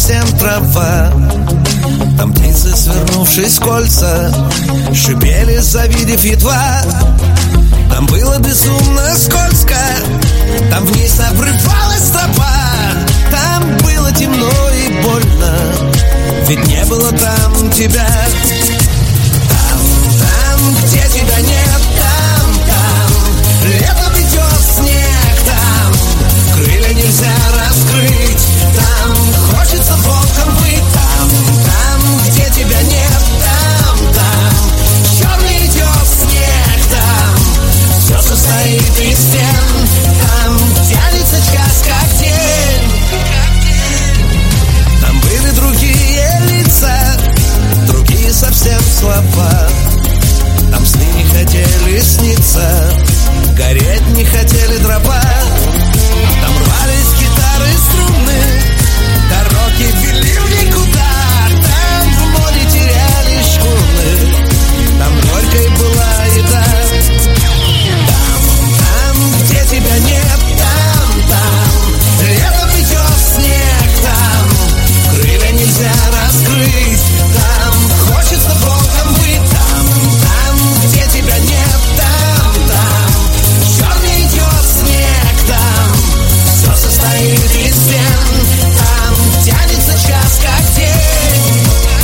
совсем трава. Там птицы, свернувшись в кольца, шипели, завидев едва. Там было безумно скользко, там вниз обрывалась тропа. Там было темно и больно, ведь не было там тебя. Там, где тебя нет, там лето метет снег, там крылья нельзя раскрыть, там хочется волком быть. Там, где тебя нет, там черный идет снег, там все состоит из стен, там тянется час как день. Там были другие лица, другие совсем слова. Там сны не хотели сниться, гореть не хотели дрова. Там рвались гитары и струны, дороги вели в никуда. Там в море теряли шхуны, там горькой была еда. Там, где тебя нет, там лето метет снег, там крылья нельзя раскрыть, там хочется волком быть. Там, где тебя нет, там черный идет снег, там все состоит из стен, там тянется час как день.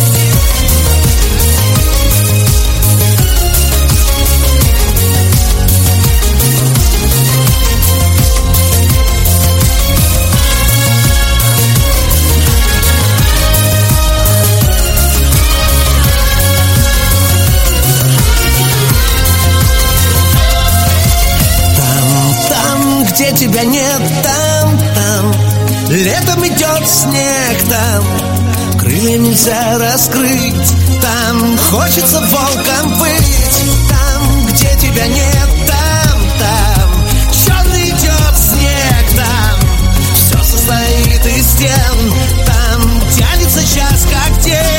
Там, где тебя нет, там летом идет снег, там крылья нельзя раскрыть, там хочется волком быть. Там, где тебя нет, там черный идет снег, там все состоит из стен, там тянется час как день.